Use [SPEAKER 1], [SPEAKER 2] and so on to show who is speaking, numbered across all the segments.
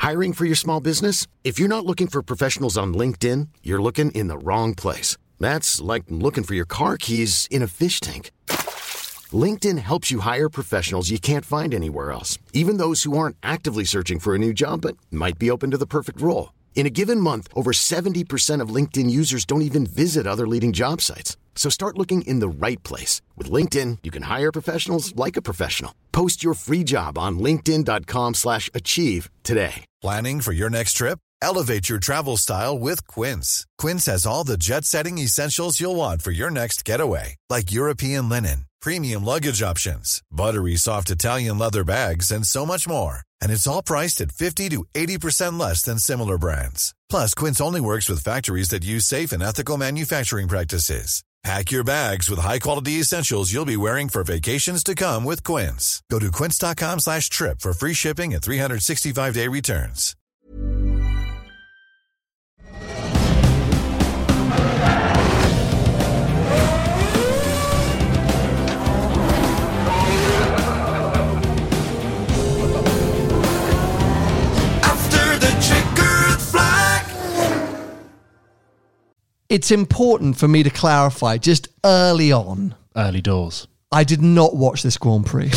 [SPEAKER 1] Hiring for your small business? If you're not looking for professionals on LinkedIn, you're looking in the wrong place. That's like looking for your car keys in a fish tank. LinkedIn helps you hire professionals you can't find anywhere else, even those who aren't actively searching for a new job but might be open to the perfect role. In a given month, over 70% of LinkedIn users don't even visit other leading job sites. So start looking in the right place. With LinkedIn, you can hire professionals like a professional. Post your free job on linkedin.com/achieve today.
[SPEAKER 2] Planning for your next trip? Elevate your travel style with Quince. Quince has all the jet-setting essentials you'll want for your next getaway, like European linen, premium luggage options, buttery soft Italian leather bags, and so much more. And it's all priced at 50 to 80% less than similar brands. Plus, Quince only works with factories that use safe and ethical manufacturing practices. Pack your bags with high-quality essentials you'll be wearing for vacations to come with Quince. Go to quince.com/trip for free shipping and 365-day returns.
[SPEAKER 3] It's important for me to clarify just early on.
[SPEAKER 4] Early doors.
[SPEAKER 3] I did not watch this Grand Prix,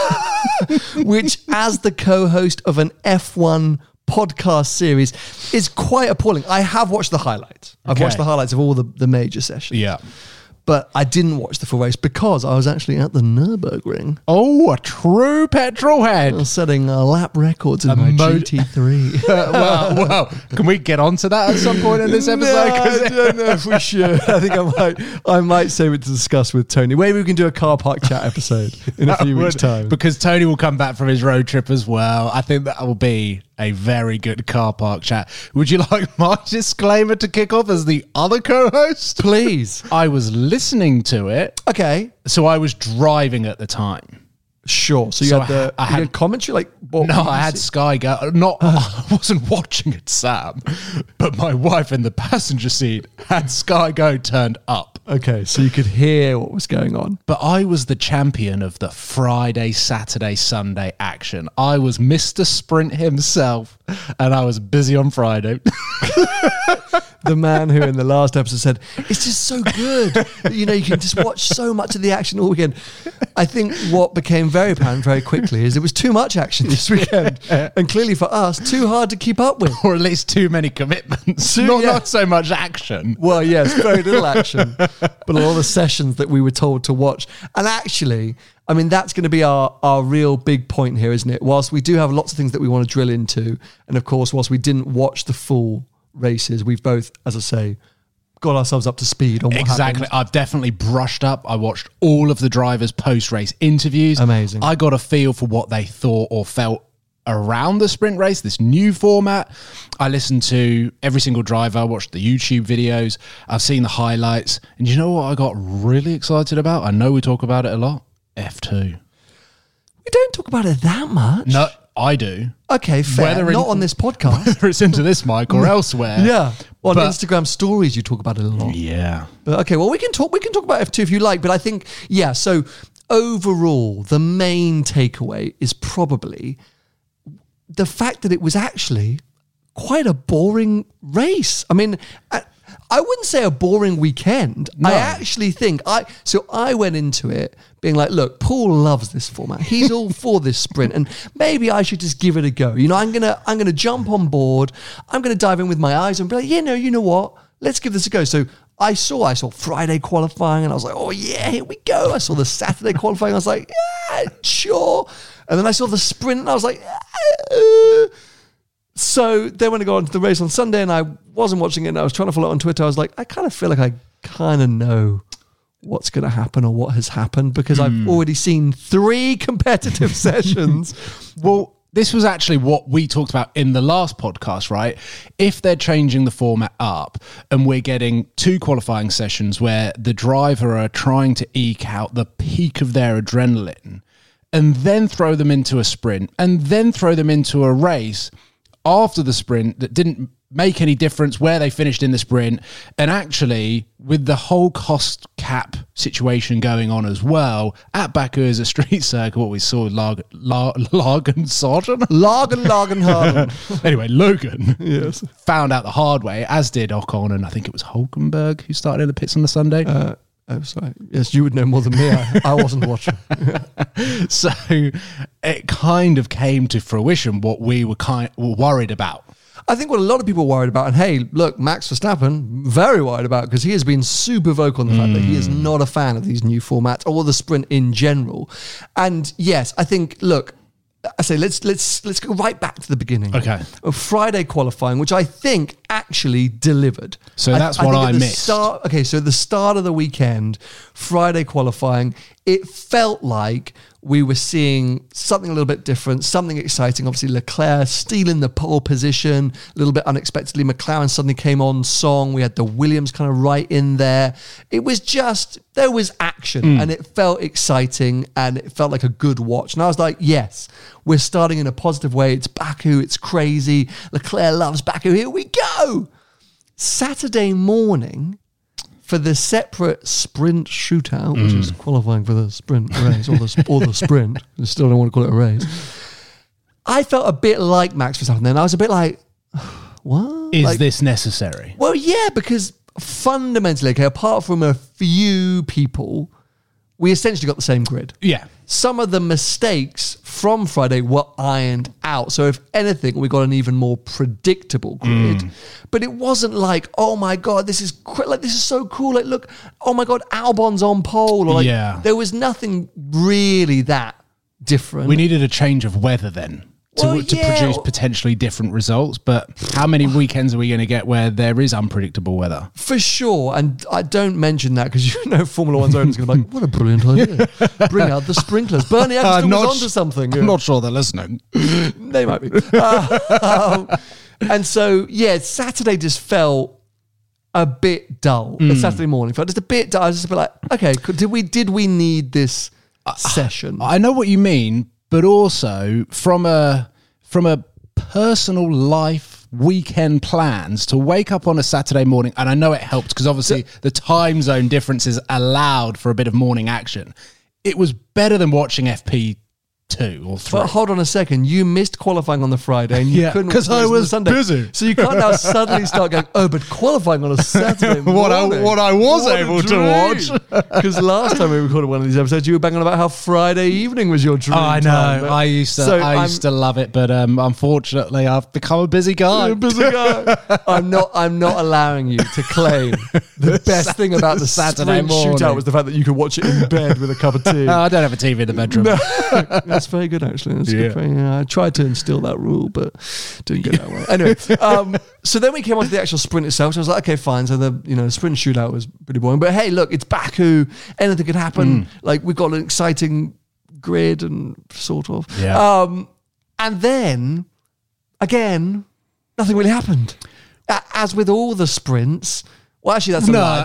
[SPEAKER 3] which, as the co-host of an F1 podcast series, is quite appalling. I have watched the highlights. I've watched the highlights of all the major sessions.
[SPEAKER 4] Yeah.
[SPEAKER 3] But I didn't watch the full race because I was actually at the Nürburgring.
[SPEAKER 4] Oh, a true petrol head.
[SPEAKER 3] I was setting lap records in my GT3.
[SPEAKER 4] well, can we get onto that at some point in this episode?
[SPEAKER 3] I don't know if we should. I think I might save it to discuss with Tony. Maybe we can do a car park chat episode in a few weeks' time.
[SPEAKER 4] Because Tony will come back from his road trip as well. I think that will be a very good car park chat. Would you like my disclaimer to kick off as the other co-host?
[SPEAKER 3] Please.
[SPEAKER 4] I was listening to it.
[SPEAKER 3] Okay.
[SPEAKER 4] So I was driving at the time.
[SPEAKER 3] Sure. So you had commentary? Like,
[SPEAKER 4] I had Sky Go. I wasn't watching it, Sam, but my wife in the passenger seat had Sky Go turned up.
[SPEAKER 3] Okay, so you could hear what was going on.
[SPEAKER 4] But I was the champion of the Friday, Saturday, Sunday action. I was Mr. Sprint himself, and I was busy on Friday.
[SPEAKER 3] The man who in the last episode said, it's just so good. You can just watch so much of the action all weekend. I think what became very apparent very quickly is there was too much action this weekend. And clearly for us, too hard to keep up with.
[SPEAKER 4] Or at least too many commitments. Not so much action.
[SPEAKER 3] Well, yes, very little action. But a lot of sessions that we were told to watch. And actually, I mean, that's going to be our real big point here, isn't it? Whilst we do have lots of things that we want to drill into, and of course, whilst we didn't watch the full races, we've both, as I say, got ourselves up to speed on what happened.
[SPEAKER 4] I've definitely brushed up. I watched all of the drivers' post-race interviews.
[SPEAKER 3] Amazing.
[SPEAKER 4] I got a feel for what they thought or felt around the sprint race, this new format. I listened to every single driver. I watched the YouTube videos. I've seen the highlights. And you know what I got really excited about? I know we talk about it a lot. F2.
[SPEAKER 3] We don't talk about it that much.
[SPEAKER 4] No, I do.
[SPEAKER 3] Okay, fair. Not on this podcast.
[SPEAKER 4] Whether it's into this mic or elsewhere.
[SPEAKER 3] Yeah. On Instagram stories, you talk about it a lot.
[SPEAKER 4] Yeah.
[SPEAKER 3] But okay, well, we can talk about F2 if you like, but I think, so overall, the main takeaway is probably the fact that it was actually quite a boring race. I mean, I wouldn't say a boring weekend. No. I actually think I went into it being like, look, Paul loves this format. He's all for this sprint, and maybe I should just give it a go. I'm gonna jump on board. I'm gonna dive in with my eyes and be like, you know what? Let's give this a go. So I saw Friday qualifying, and I was like, oh yeah, here we go. I saw the Saturday qualifying. I was like, yeah, sure. And then I saw the sprint, and I was like, So then when I got onto the race on Sunday and I wasn't watching it and I was trying to follow it on Twitter, I was like, I kind of feel like I kind of know what's going to happen or what has happened because I've already seen 3 competitive sessions.
[SPEAKER 4] Well, this was actually what we talked about in the last podcast, right? If they're changing the format up and we're getting 2 qualifying sessions where the driver are trying to eke out the peak of their adrenaline and then throw them into a sprint and then throw them into a race after the sprint that didn't make any difference where they finished in the sprint. And actually, with the whole cost cap situation going on as well, at Baku as a street circuit, what we saw with Lagenharden. Anyway, Logan found out the hard way, as did Ocon, and I think it was Hulkenberg who started in the pits on the Sunday.
[SPEAKER 3] Oh, sorry. Yes, you would know more than me. I wasn't watching.
[SPEAKER 4] So it kind of came to fruition what we were worried about.
[SPEAKER 3] I think what a lot of people are worried about, and hey, look, Max Verstappen, very worried about, because he has been super vocal on the fact that he is not a fan of these new formats or the sprint in general. And yes, I think, look, I say let's go right back to the beginning.
[SPEAKER 4] Okay.
[SPEAKER 3] Of Friday qualifying, which I think actually delivered.
[SPEAKER 4] So that's what I missed.
[SPEAKER 3] So at the start of the weekend, Friday qualifying, it felt like we were seeing something a little bit different, something exciting. Obviously, Leclerc stealing the pole position, a little bit unexpectedly. McLaren suddenly came on song. We had the Williams kind of right in there. It was just, there was action and it felt exciting and it felt like a good watch. And I was like, yes, we're starting in a positive way. It's Baku, it's crazy. Leclerc loves Baku. Here we go. Saturday morning, for the separate sprint shootout, which is qualifying for the sprint race or the sprint, I still don't want to call it a race. I felt a bit like Max Verstappen then. I was a bit like, what?
[SPEAKER 4] Is this necessary?
[SPEAKER 3] Well, yeah, because fundamentally, okay, apart from a few people, we essentially got the same grid.
[SPEAKER 4] Yeah.
[SPEAKER 3] Some of the mistakes from Friday were ironed out. So if anything, we got an even more predictable grid. But it wasn't like, oh my God, this is so cool. Like, look, oh my God, Albon's on pole. Or like, there was nothing really that different.
[SPEAKER 4] We needed a change of weather then to produce potentially different results. But how many weekends are we going to get where there is unpredictable weather?
[SPEAKER 3] For sure. And I don't mention that because you know Formula One's owners are going to be like, what a brilliant idea. Bring out the sprinklers. Bernie Ecclestone was onto something.
[SPEAKER 4] I'm not sure they're listening.
[SPEAKER 3] They might be. And so, yeah, Saturday just felt a bit dull. Saturday morning felt just a bit dull. I was just a bit like, okay, did we need this session?
[SPEAKER 4] I know what you mean, but also from a personal life weekend plans to wake up on a Saturday morning, and I know it helped because obviously the time zone differences allowed for a bit of morning action. It was better than watching FP2 or 3.
[SPEAKER 3] But hold on a second, you missed qualifying on the Friday and you couldn't
[SPEAKER 4] because I was
[SPEAKER 3] Sunday.
[SPEAKER 4] busy.
[SPEAKER 3] So you can't now suddenly start going, oh, but qualifying on a Saturday morning.
[SPEAKER 4] what I was able to watch.
[SPEAKER 3] Because last time we recorded one of these episodes, you were banging about how Friday evening was your dream
[SPEAKER 4] I know.
[SPEAKER 3] time.
[SPEAKER 4] I used to love it, but unfortunately, I've become a busy guy.
[SPEAKER 3] You're a busy guy. I'm not allowing you to claim the best thing about the
[SPEAKER 4] Saturday morning
[SPEAKER 3] shootout was the fact that you could watch it in bed with a cup of tea.
[SPEAKER 4] I don't have a TV in the bedroom.
[SPEAKER 3] No. That's very good, actually. That's good for you. I tried to instill that rule, but didn't get that well. Anyway, so then we came on to the actual sprint itself. So I was like, okay, fine. So the sprint shootout was pretty boring. But hey, look, it's Baku. Anything could happen. Like, we've got an exciting grid and sort of.
[SPEAKER 4] Yeah.
[SPEAKER 3] And then, again, nothing really happened. As with all the sprints. Well, actually, that's a lie.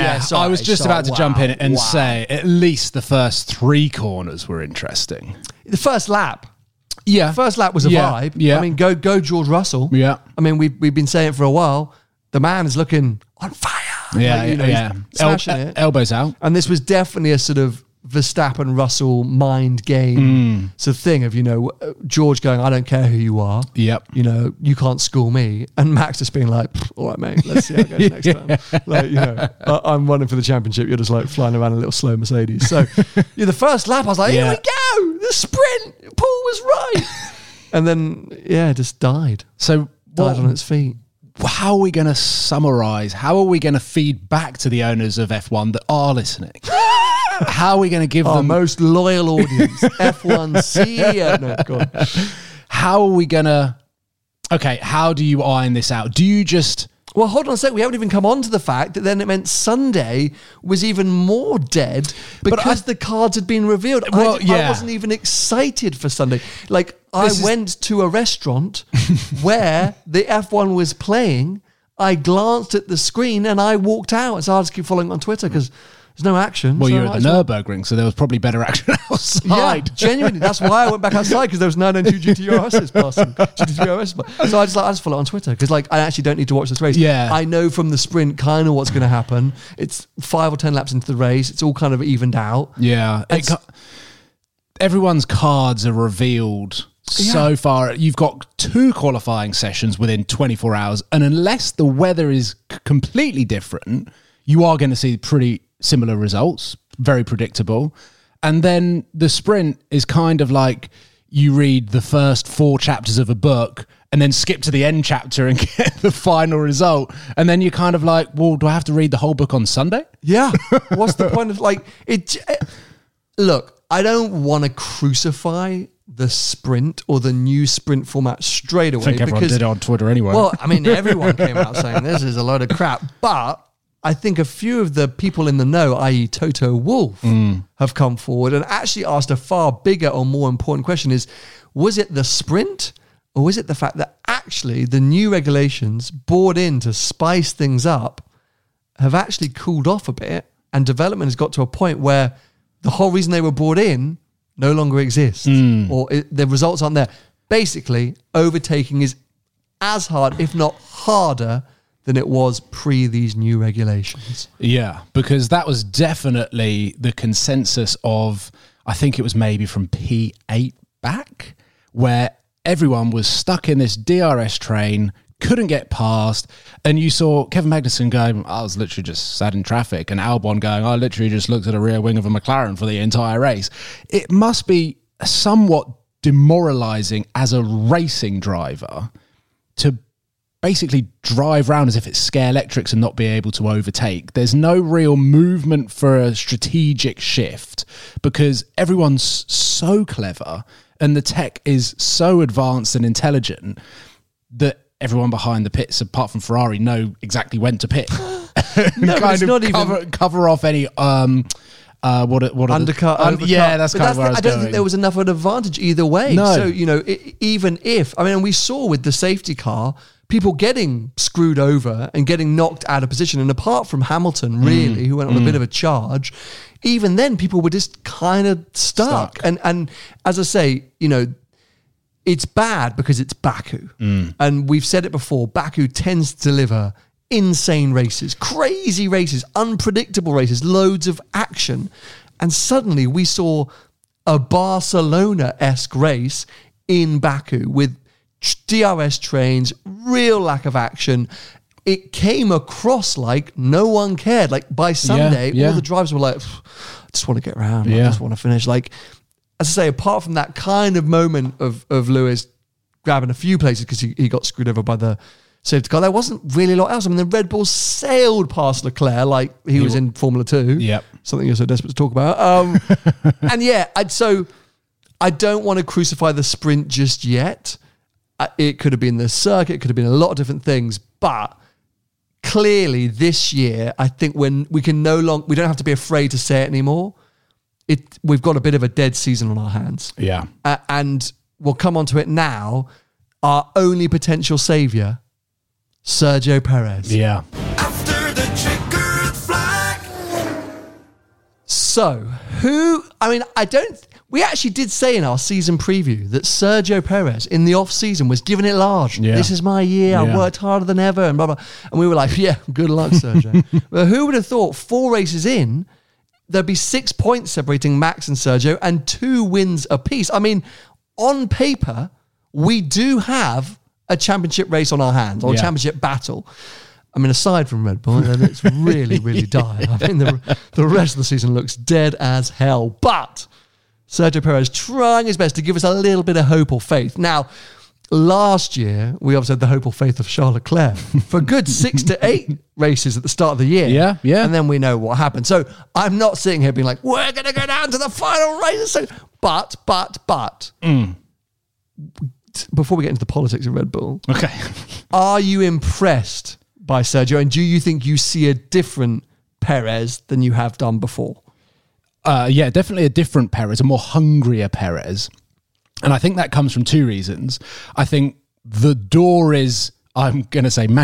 [SPEAKER 4] I was just about to jump in and say at least the first 3 corners were interesting.
[SPEAKER 3] The first lap.
[SPEAKER 4] Yeah.
[SPEAKER 3] First lap was a vibe.
[SPEAKER 4] Yeah.
[SPEAKER 3] I mean, go George Russell.
[SPEAKER 4] Yeah.
[SPEAKER 3] I mean, we've been saying it for a while. The man is looking on fire.
[SPEAKER 4] Yeah,
[SPEAKER 3] he's smashing it.
[SPEAKER 4] Elbows out.
[SPEAKER 3] And this was definitely a sort of Verstappen Russell mind game sort of thing of, George going, I don't care who you are.
[SPEAKER 4] Yep.
[SPEAKER 3] You can't school me. And Max just being like, all right, mate, let's see how it goes next time. Like, I'm running for the championship. You're just like flying around a little slow Mercedes. So the first lap, I was like, here we go. The sprint. Paul was right. And then, just died.
[SPEAKER 4] So
[SPEAKER 3] died on its feet.
[SPEAKER 4] How are we going to summarise? How are we going to feed back to the owners of F1 that are listening? How are we going to give
[SPEAKER 3] Our
[SPEAKER 4] them...
[SPEAKER 3] most loyal audience, F1 CEO. No, go on.
[SPEAKER 4] How are we going to... Okay, how do you iron this out? Do you just...
[SPEAKER 3] Well, hold on a sec. We haven't even come on to the fact that then it meant Sunday was even more dead because the cards had been revealed.
[SPEAKER 4] Well,
[SPEAKER 3] I wasn't even excited for Sunday. Like, I went to a restaurant where the F1 was playing. I glanced at the screen and I walked out. So I just keep following on Twitter because There's no action.
[SPEAKER 4] Well,
[SPEAKER 3] so
[SPEAKER 4] you're at the Nürburgring, so there was probably better action outside.
[SPEAKER 3] Yeah, genuinely. That's why I went back outside, because there was 992 GT3RSs passing. GT3RS. So I just follow it on Twitter, because I actually don't need to watch this race.
[SPEAKER 4] Yeah.
[SPEAKER 3] I know from the sprint kind of what's going to happen. It's 5 or 10 laps into the race. It's all kind of evened out.
[SPEAKER 4] Yeah. Everyone's cards are revealed so far. You've got 2 qualifying sessions within 24 hours, and unless the weather is completely different, you are going to see pretty similar results, very predictable. And then the sprint is kind of like you read the first 4 chapters of a book and then skip to the end chapter and get the final result. And then you're kind of like, well, do I have to read the whole book on Sunday?
[SPEAKER 3] Yeah. What's the point of it? Look, I don't want to crucify the sprint or the new sprint format straight away.
[SPEAKER 4] I think everyone did it on Twitter anyway.
[SPEAKER 3] Well, I mean, everyone came out saying this is a load of crap. But I think a few of the people in the know, i.e. Toto Wolff, have come forward and actually asked a far bigger or more important question is, was it the sprint, or was it the fact that actually the new regulations brought in to spice things up have actually cooled off a bit, and development has got to a point where the whole reason they were brought in no longer exists, or the results aren't there. Basically, overtaking is as hard, if not harder, than it was pre these new regulations.
[SPEAKER 4] Yeah, because that was definitely the consensus of, I think it was maybe from P8 back, where everyone was stuck in this DRS train, couldn't get past, and you saw Kevin Magnussen going, I was literally just sat in traffic, and Albon going, I literally just looked at a rear wing of a McLaren for the entire race. It must be somewhat demoralizing as a racing driver to basically drive around as if it's scare electrics and not be able to overtake. There's no real movement for a strategic shift because everyone's so clever and the tech is so advanced and intelligent that everyone behind the pits, apart from Ferrari, know exactly when to pit.
[SPEAKER 3] No,
[SPEAKER 4] kind
[SPEAKER 3] it's
[SPEAKER 4] of
[SPEAKER 3] not even
[SPEAKER 4] cover off any what
[SPEAKER 3] undercut, overcut.
[SPEAKER 4] Yeah, that's kind of where I was going.
[SPEAKER 3] don't think there was enough of an advantage either way.
[SPEAKER 4] No.
[SPEAKER 3] So, even if, we saw with the safety car, people getting screwed over and getting knocked out of position. And apart from Hamilton, really, who went on a bit of a charge, even then people were just kind of stuck. And as I say, it's bad because it's Baku. And we've said it before, Baku tends to deliver insane races, crazy races, unpredictable races, loads of action. And suddenly we saw a Barcelona-esque race in Baku with DRS trains, real lack of action. It came across like no one cared. Like by Sunday, all the drivers were like, I just want to get around. I just want to finish. Like, as I say, apart from that kind of moment of Lewis grabbing a few places because he got screwed over by the safety car, there wasn't really a lot else. The Red Bull sailed past Leclerc like he was in Formula 2.
[SPEAKER 4] Yep.
[SPEAKER 3] Something you're so desperate to talk about. And I don't want to crucify the sprint just yet. It could have been the circuit, it could have been a lot of different things, but clearly this year, I think when we don't have to be afraid to say it anymore. We've got a bit of a dead season on our hands.
[SPEAKER 4] Yeah.
[SPEAKER 3] And we'll come on to it now. Our only potential saviour, Sergio Perez.
[SPEAKER 4] Yeah.
[SPEAKER 5] After the checkered flag.
[SPEAKER 3] So, we actually did say in our season preview that Sergio Perez in the off-season was giving it large.
[SPEAKER 4] Yeah.
[SPEAKER 3] This is my year. I worked harder than ever and blah, blah. And we were like, yeah, good luck, Sergio. But who would have thought 4 races in, there'd be 6 points separating Max and Sergio and 2 wins apiece. On paper, we do have a championship race on our hands, or a championship battle. Aside from Red Bull, then it's really, really dire. The rest of the season looks dead as hell. But Sergio Perez trying his best to give us a little bit of hope or faith. Now, last year, we obviously had the hope or faith of Charles Leclerc for a good 6 to 8 races at the start of the year.
[SPEAKER 4] Yeah.
[SPEAKER 3] And then we know what happened. So I'm not sitting here being like, we're going to go down to the final race. But, before we get into the politics of Red Bull,
[SPEAKER 4] Okay.
[SPEAKER 3] are you impressed by Sergio? And do you think you see a different Perez than you have done before?
[SPEAKER 4] Yeah, definitely a different Perez, a more hungrier Perez. And I think that comes from 2 reasons. I think the door is I'm going to say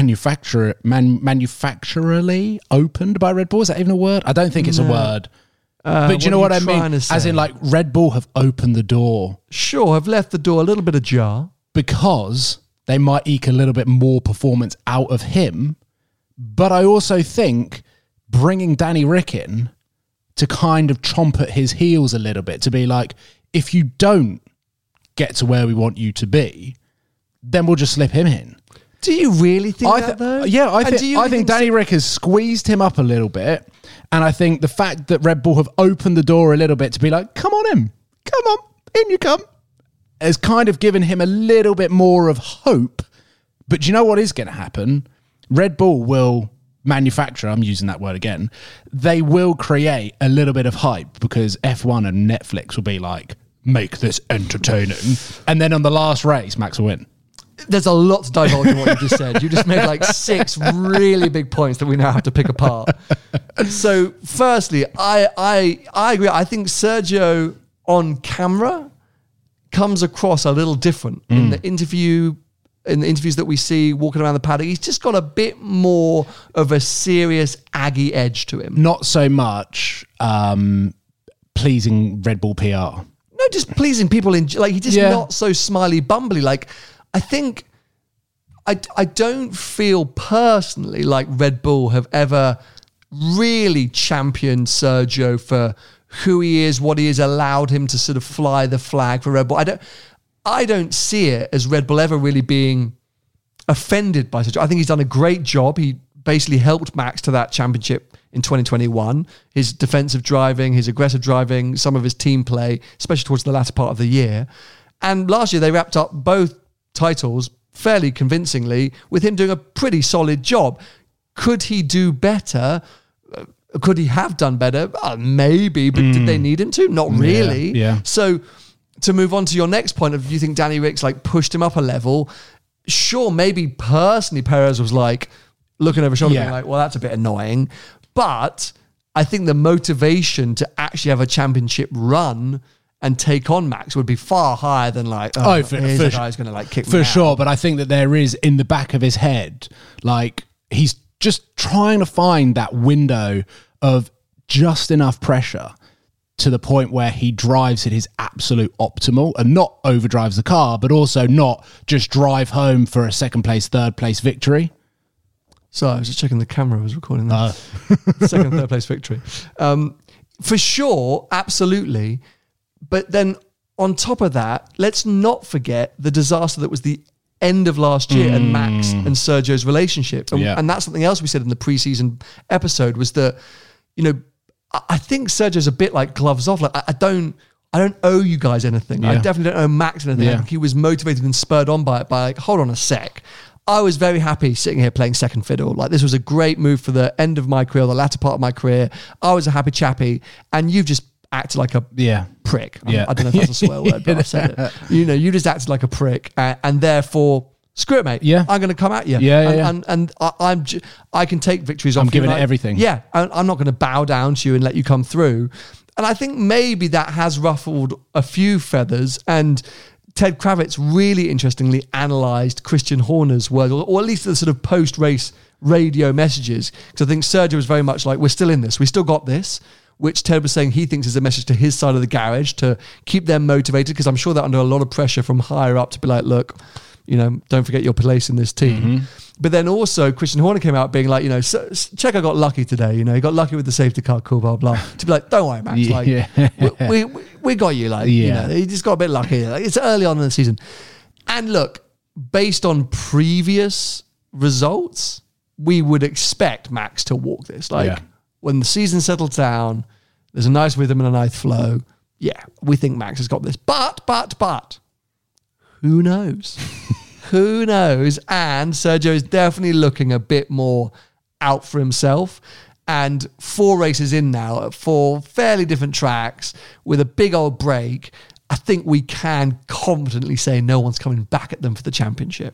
[SPEAKER 4] manufacturally opened by Red Bull. Is that even a word? I don't think it's a word. But do you know what I mean? As in, like, Red Bull have opened the door.
[SPEAKER 3] Sure, have left the door a little bit ajar.
[SPEAKER 4] Because they might eke a little bit more performance out of him. But I also think bringing Danny Rick in to kind of chomp at his heels a little bit, to be like, if you don't get to where we want you to be, then we'll just slip him in.
[SPEAKER 3] Do you really think that, though?
[SPEAKER 4] Yeah, I think Danny Rick has squeezed him up a little bit. And I think the fact that Red Bull have opened the door a little bit to be like, come on in, in you come, has kind of given him a little bit more of hope. But do you know what is going to happen? Red Bull will manufacture, I'm using that word again, they will create a little bit of hype because F1 and Netflix will be like, make this entertaining. And then on the last race, Max will win.
[SPEAKER 3] There's a lot to divulge in what you just said. You just made like 6 really big points that we now have to pick apart. So firstly, I agree. I think Sergio on camera comes across a little different in the interviews that we see walking around the paddock. He's just got a bit more of a serious Aggie edge to him.
[SPEAKER 4] Not so much pleasing Red Bull PR.
[SPEAKER 3] No, just pleasing people he's just not so smiley bumbly. Like, I think I don't feel personally like Red Bull have ever really championed Sergio for who he is, what he has allowed him to sort of fly the flag for Red Bull. I don't see it as Red Bull ever really being offended by Sergio. I think he's done a great job. He basically helped Max to that championship in 2021. His defensive driving, his aggressive driving, some of his team play, especially towards the latter part of the year. And last year they wrapped up both titles fairly convincingly with him doing a pretty solid job. Could he do better? Could he have done better? Maybe, but did they need him to? Not really.
[SPEAKER 4] Yeah.
[SPEAKER 3] So to move on to your next point of, you think Danny Rick's like pushed him up a level? Sure, maybe personally Perez was like looking over his shoulder being like, well, that's a bit annoying. But I think the motivation to actually have a championship run and take on Max would be far higher than like, here's a guy who's going to like kick me out.
[SPEAKER 4] For sure, but I think that there is in the back of his head, like he's just trying to find that window of just enough pressure to the point where he drives at his absolute optimal and not overdrives the car, but also not just drive home for a second place, third place victory.
[SPEAKER 3] Sorry, I was just checking the camera was recording that. Second, third place victory. For sure, absolutely. But then on top of that, let's not forget the disaster that was the end of last year and Max and Sergio's relationship. And that's something else we said in the preseason episode was that, you know, I think Sergio's a bit like gloves off. Like I don't owe you guys anything. I definitely don't owe Max anything. I think he was motivated and spurred on by it by like, hold on a sec. I was very happy sitting here playing second fiddle. Like this was a great move for the end of my career, the latter part of my career. I was a happy chappy and you've just acted like a prick. I don't know if that's a swear word, but I've said it. You know, you just acted like a prick and therefore, screw it, mate.
[SPEAKER 4] Yeah.
[SPEAKER 3] I'm going to come at you. And I can take victories off you.
[SPEAKER 4] I'm giving it everything.
[SPEAKER 3] Yeah. I'm not going to bow down to you and let you come through. And I think maybe that has ruffled a few feathers. And Ted Kravitz really interestingly analysed Christian Horner's words, or at least the sort of post-race radio messages. Because I think Sergio was very much like, we're still in this. We still got this. Which Ted was saying he thinks is a message to his side of the garage to keep them motivated, because I'm sure they're under a lot of pressure from higher up to be like, look, you know, don't forget your place in this team. But then also Christian Horner came out being like, you know, Checo got lucky today. You know, he got lucky with the safety car, cool, blah, blah. To be like, don't worry, Max. Like, we got you. Like, you know, he just got a bit lucky. Like, it's early on in the season. And look, based on previous results, we would expect Max to walk this. Like, when the season settles down, there's a nice rhythm and a nice flow. Yeah, we think Max has got this. But, who knows? Who knows? And Sergio is definitely looking a bit more out for himself. And 4 races in now at 4 fairly different tracks with a big old break, I think we can confidently say no one's coming back at them for the championship.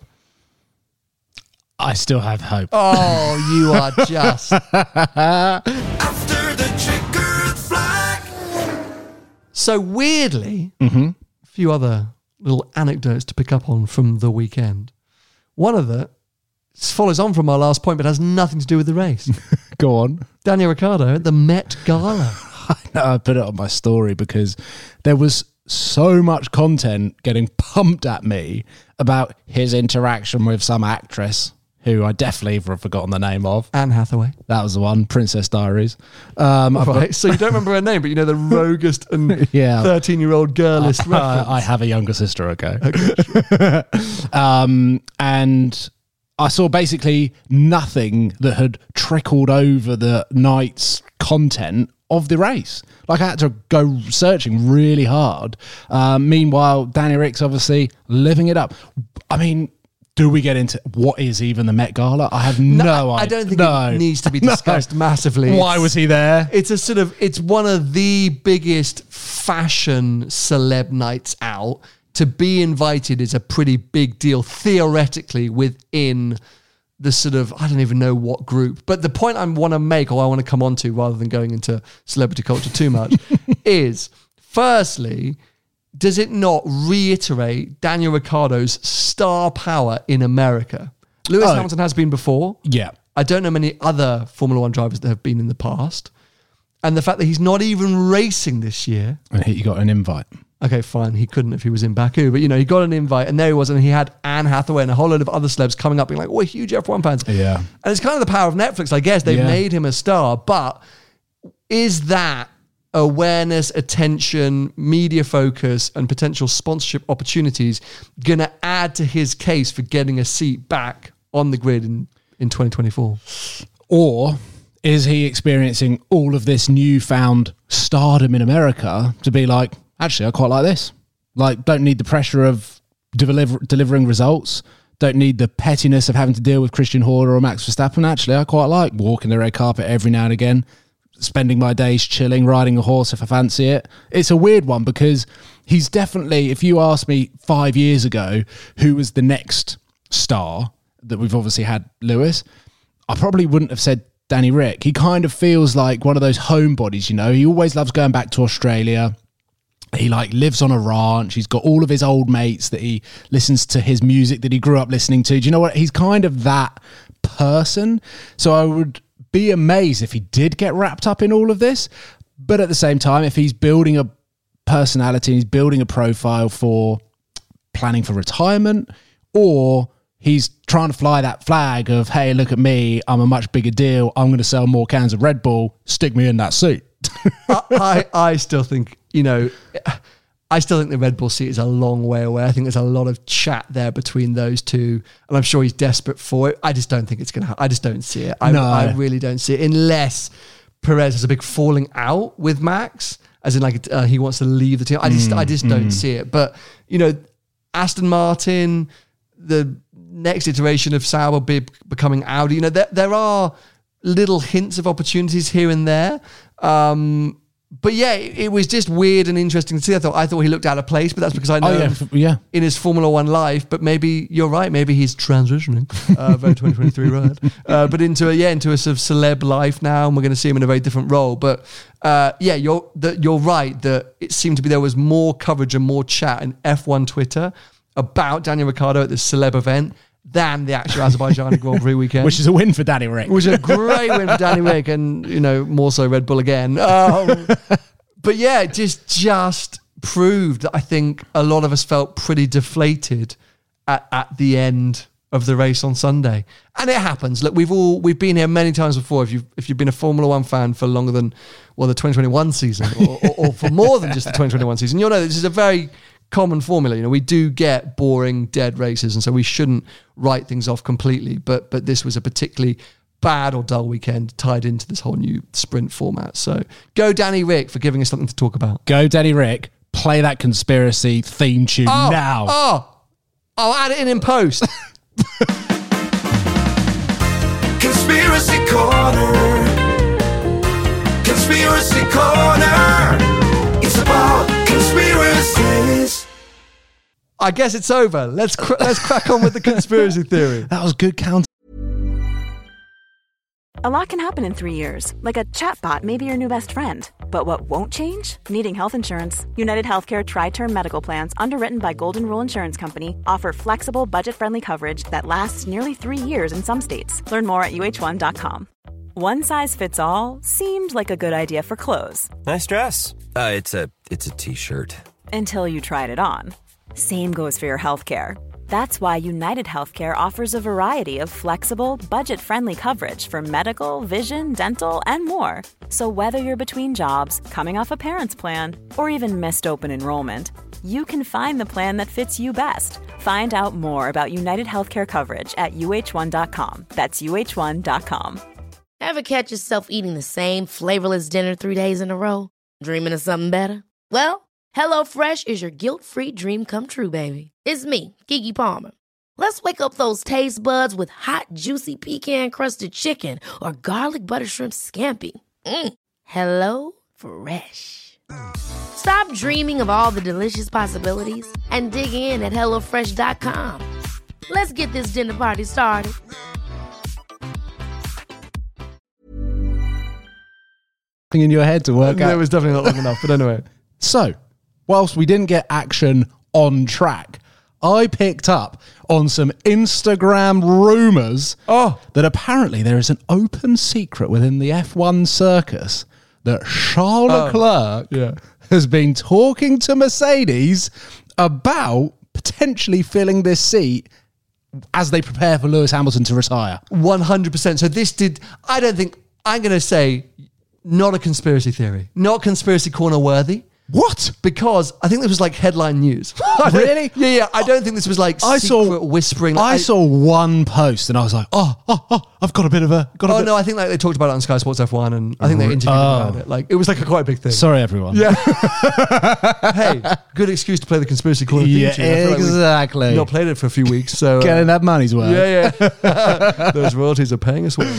[SPEAKER 4] I still have hope.
[SPEAKER 3] Oh, you are just...
[SPEAKER 5] After the checkered flag.
[SPEAKER 3] So weirdly, a few other little anecdotes to pick up on from the weekend. One of the follows on from our last point, but has nothing to do with the race.
[SPEAKER 4] Go on.
[SPEAKER 3] Daniel Ricciardo at the Met Gala.
[SPEAKER 4] I put it on my story because there was so much content getting pumped at me about his interaction with some actress who I definitely have forgotten the name of.
[SPEAKER 3] Anne Hathaway.
[SPEAKER 4] That was the one, Princess Diaries.
[SPEAKER 3] Right, so you don't remember her name, but you know the roguest and
[SPEAKER 4] Yeah.
[SPEAKER 3] 13-year-old girlist reference.
[SPEAKER 4] I have a younger sister, okay. And I saw basically nothing that had trickled over the night's content of the race. Like I had to go searching really hard. Meanwhile, Danny Rick's obviously living it up. I mean, do we get into what is even the Met Gala? I have no idea.
[SPEAKER 3] I don't think it needs to be discussed massively.
[SPEAKER 4] Why was he there?
[SPEAKER 3] It's one of the biggest fashion celeb nights out. To be invited is a pretty big deal, theoretically, within the sort of, I don't even know what group. But the point I want to make, or I want to come on to, rather than going into celebrity culture too much, is, firstly, does it not reiterate Daniel Ricciardo's star power in America? Lewis Hamilton has been before.
[SPEAKER 4] Yeah.
[SPEAKER 3] I don't know many other Formula One drivers that have been in the past. And the fact that he's not even racing this year.
[SPEAKER 4] And he got an invite.
[SPEAKER 3] Okay, fine. He couldn't if he was in Baku. But, you know, he got an invite and there he was. And he had Anne Hathaway and a whole load of other celebs coming up being like, we're huge F1 fans.
[SPEAKER 4] Yeah.
[SPEAKER 3] And it's kind of the power of Netflix, I guess. They've made him a star. But is that awareness, attention, media focus, and potential sponsorship opportunities going to add to his case for getting a seat back on the grid in 2024?
[SPEAKER 4] Or is he experiencing all of this newfound stardom in America to be like, actually, I quite like this. Like, don't need the pressure of delivering results. Don't need the pettiness of having to deal with Christian Horner or Max Verstappen. Actually, I quite like walking the red carpet every now and again, spending my days chilling, riding a horse if I fancy it. It's a weird one because he's definitely, if you asked me 5 years ago who was the next star, that we've obviously had Lewis, I probably wouldn't have said Danny Rick. He kind of feels like one of those homebodies, you know. He always loves going back to Australia. He like lives on a ranch. He's got all of his old mates that he listens to his music that he grew up listening to. Do you know what? He's kind of that person. So I would be amazed if he did get wrapped up in all of this. But at the same time, if he's building a personality, he's building a profile for planning for retirement, or he's trying to fly that flag of, hey, look at me, I'm a much bigger deal, I'm going to sell more cans of Red Bull, stick me in that seat.
[SPEAKER 3] I still think, you know, I still think the Red Bull seat is a long way away. I think there's a lot of chat there between those two, and I'm sure he's desperate for it. I just don't think it's going to happen. I just don't see it. I really don't see it, unless Perez has a big falling out with Max, as in like he wants to leave the team. I just don't see it. But, you know, Aston Martin, the next iteration of Sauber becoming Audi, you know, there are little hints of opportunities here and there. But yeah, it was just weird and interesting to see. I thought he looked out of place, but that's because I know him in his Formula One life. But maybe you're right. Maybe he's transitioning, very 2023 ride, but into a sort of celeb life now, and we're going to see him in a very different role. But you're right that it seemed to be there was more coverage and more chat in F1 Twitter about Daniel Ricciardo at this celeb event than the actual Azerbaijani Grand Prix weekend.
[SPEAKER 4] Which is a win for Danny Rick.
[SPEAKER 3] Which is a great win for Danny Rick, and, you know, more so Red Bull again. But yeah, it just proved that I think a lot of us felt pretty deflated at the end of the race on Sunday. And it happens. Look, we've been here many times before. If you've been a Formula One fan for longer than, well, the 2021 season, or for more than just the 2021 season, you'll know this is a very common formula. You know, we do get boring, dead races, and so we shouldn't write things off completely. But this was a particularly bad or dull weekend tied into this whole new sprint format. So go Danny Rick for giving us something to talk about.
[SPEAKER 4] Go Danny Rick. Play that conspiracy theme tune now.
[SPEAKER 3] I'll add it in post.
[SPEAKER 5] Conspiracy Corner. Conspiracy Corner. It's about conspiracies.
[SPEAKER 3] I guess it's over. Let's crack on with the conspiracy theory.
[SPEAKER 4] That was good count.
[SPEAKER 6] A lot can happen in 3 years, like a chatbot may be your new best friend. But what won't change? Needing health insurance. United Healthcare Tri-Term Medical Plans, underwritten by Golden Rule Insurance Company, offer flexible, budget-friendly coverage that lasts nearly 3 years in some states. Learn more at uh1.com. One size fits all seemed like a good idea for clothes.
[SPEAKER 7] Nice dress. It's a t-shirt.
[SPEAKER 6] Until you tried it on. Same goes for your healthcare. That's why United Healthcare offers a variety of flexible, budget-friendly coverage for medical, vision, dental, and more. So whether you're between jobs, coming off a parent's plan, or even missed open enrollment, you can find the plan that fits you best. Find out more about United Healthcare coverage at uh1.com. That's uh1.com.
[SPEAKER 8] Ever catch yourself eating the same flavorless dinner 3 days in a row? Dreaming of something better? Well, HelloFresh is your guilt-free dream come true, baby. It's me, Keke Palmer. Let's wake up those taste buds with hot, juicy pecan-crusted chicken or garlic butter shrimp scampi. Hello Fresh. Stop dreaming of all the delicious possibilities and dig in at HelloFresh.com. Let's get this dinner party started.
[SPEAKER 4] In your head to work out.
[SPEAKER 3] It was definitely not long enough, but anyway.
[SPEAKER 4] So, whilst we didn't get action on track, I picked up on some Instagram rumours that apparently there is an open secret within the F1 circus that Charles Leclerc has been talking to Mercedes about potentially filling this seat as they prepare for Lewis Hamilton to retire.
[SPEAKER 3] 100%. So this I don't think, I'm going to say, not a conspiracy theory. Not conspiracy corner worthy.
[SPEAKER 4] What?
[SPEAKER 3] Because I think this was like headline news.
[SPEAKER 4] Really?
[SPEAKER 3] Yeah. I don't think this was like secret whispering.
[SPEAKER 4] I saw one post and I was like, I've got a bit of a...
[SPEAKER 3] No, I think like they talked about it on Sky Sports F1 and I think they interviewed about it. Like, it was like quite a big thing.
[SPEAKER 4] Sorry, everyone.
[SPEAKER 3] Yeah. Hey, good excuse to play the conspiracy corner theme tune. I feel like
[SPEAKER 4] exactly.
[SPEAKER 3] we've not played it for a few weeks, so...
[SPEAKER 4] Getting that money's worth.
[SPEAKER 3] Yeah. Those royalties are paying us well.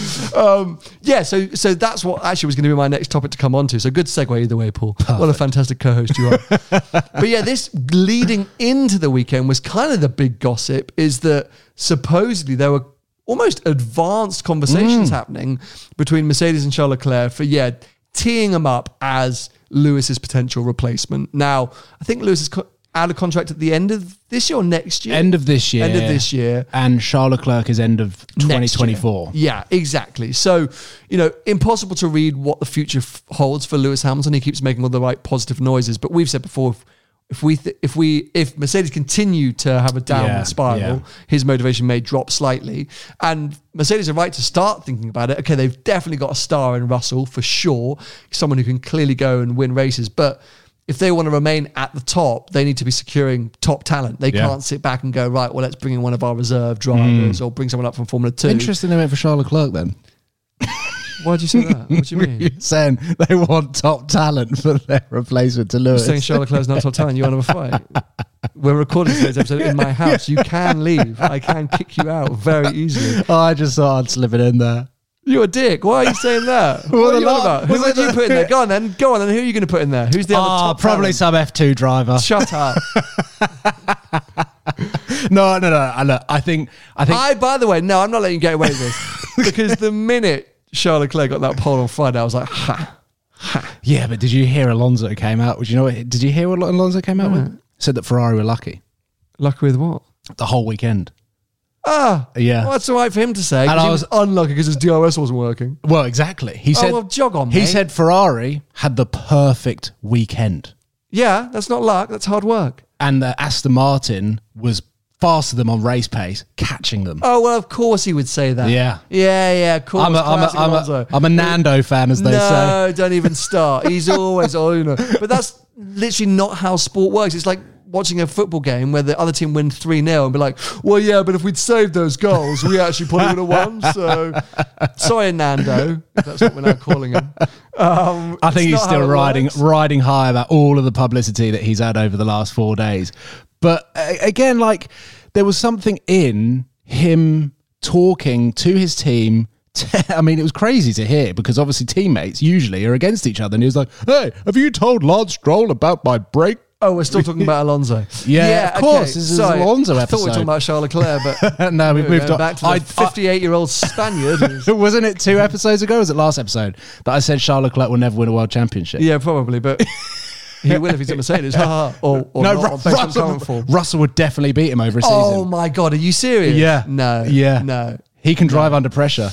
[SPEAKER 3] So that's what actually was going to be my next topic to come on to. So good segue either way, Paul. Perfect. What a fantastic co-host you are. But yeah, this leading into the weekend was kind of the big gossip, is that supposedly there were almost advanced conversations happening between Mercedes and Charles Leclerc for, teeing him up as Lewis's potential replacement. Now, I think Lewis is out of contract at the end of this year or next year?
[SPEAKER 4] End of this year. And Charles Leclerc is end of 2024.
[SPEAKER 3] Yeah, exactly. So, impossible to read what the future holds for Lewis Hamilton. He keeps making all the right positive noises. But we've said before, if Mercedes continue to have a downward spiral, his motivation may drop slightly. And Mercedes are right to start thinking about it. Okay, they've definitely got a star in Russell for sure, someone who can clearly go and win races. But if they want to remain at the top, they need to be securing top talent. They can't sit back and go, right, well, let's bring in one of our reserve drivers or bring someone up from Formula 2.
[SPEAKER 4] Interesting they went for Charles Leclerc then.
[SPEAKER 3] Why'd you say that? What do you mean?
[SPEAKER 4] You're saying they want top talent for their replacement to Lewis.
[SPEAKER 3] You're saying Charles Leclerc's not top talent. You want to have a fight? We're recording today's episode in my house. You can leave. I can kick you out very easily.
[SPEAKER 4] I just thought I'd slip it in there.
[SPEAKER 3] You're a dick. Why are you saying that? What are you on about? Who would you put in there? Go on then. Who are you going to put in there? Who's the other top
[SPEAKER 4] probably
[SPEAKER 3] talent?
[SPEAKER 4] some F2 driver.
[SPEAKER 3] Shut up.
[SPEAKER 4] No. I think.
[SPEAKER 3] By the way, no, I'm not letting you get away with this. Because the minute Charles Leclerc got that pole on Friday, I was like, ha.
[SPEAKER 4] Yeah, but did you hear Alonso came out? Did you hear what Alonso came out with? Said that Ferrari were lucky.
[SPEAKER 3] Lucky with what?
[SPEAKER 4] The whole weekend.
[SPEAKER 3] Yeah. Well, that's all right for him to say. And I was unlucky because his DRS wasn't working.
[SPEAKER 4] Well, exactly. He said,
[SPEAKER 3] jog on, mate.
[SPEAKER 4] He said Ferrari had the perfect weekend.
[SPEAKER 3] Yeah, that's not luck. That's hard work.
[SPEAKER 4] And Aston Martin was faster than them on race pace, catching them.
[SPEAKER 3] Oh, well, of course he would say that. Yeah, of course.
[SPEAKER 4] I'm a Nando fan, as they say.
[SPEAKER 3] No, don't even start. He's always, But that's literally not how sport works. It's like watching a football game where the other team win 3-0 and be like, well, yeah, but if we'd saved those goals, we actually probably would have won. So, sorry, Nando, if that's what we're now calling him.
[SPEAKER 4] I think he's still riding high about all of the publicity that he's had over the last 4 days. But again, like, there was something in him talking to his team. I mean, it was crazy to hear because obviously teammates usually are against each other. And he was like, hey, have you told Lance Stroll about my brake
[SPEAKER 3] Oh, we're still talking about Alonso.
[SPEAKER 4] Yeah, of course. This is
[SPEAKER 3] Sorry.
[SPEAKER 4] Alonso
[SPEAKER 3] I thought we were talking
[SPEAKER 4] episode.
[SPEAKER 3] about Charles Leclerc, but
[SPEAKER 4] No, we've moved
[SPEAKER 3] going
[SPEAKER 4] on.
[SPEAKER 3] back to the 58-year-old Spaniard. who's-
[SPEAKER 4] Wasn't it 2 episodes ago? Or was it last episode that I said Charles Leclerc will never win a world championship?
[SPEAKER 3] Yeah, probably, but he will if he's a Mercedes. or
[SPEAKER 4] No,
[SPEAKER 3] not, based on current form.
[SPEAKER 4] Russell would definitely beat him over a
[SPEAKER 3] Oh
[SPEAKER 4] season.
[SPEAKER 3] my God, are you serious?
[SPEAKER 4] Yeah.
[SPEAKER 3] No.
[SPEAKER 4] Yeah.
[SPEAKER 3] No.
[SPEAKER 4] He can drive under pressure.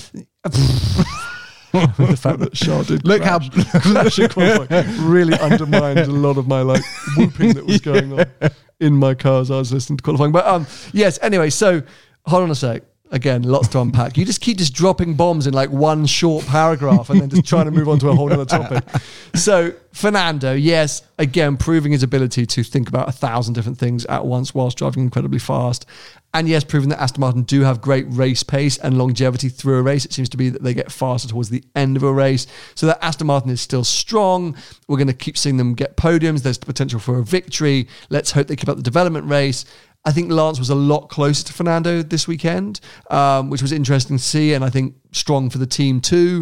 [SPEAKER 3] The fact that Charles did
[SPEAKER 4] Look
[SPEAKER 3] crash,
[SPEAKER 4] how
[SPEAKER 3] crash in qualifying really undermined a lot of my whooping that was going on in my car as I was listening to qualifying. But yes, anyway, so hold on a sec. Again, lots to unpack. You just keep dropping bombs in one short paragraph and then just trying to move on to a whole other topic. So Fernando, yes, again, proving his ability to think about 1,000 different things at once whilst driving incredibly fast. And yes, proving that Aston Martin do have great race pace and longevity through a race. It seems to be that they get faster towards the end of a race. So that Aston Martin is still strong. We're going to keep seeing them get podiums. There's the potential for a victory. Let's hope they keep up the development race. I think Lance was a lot closer to Fernando this weekend, which was interesting to see, and I think strong for the team too.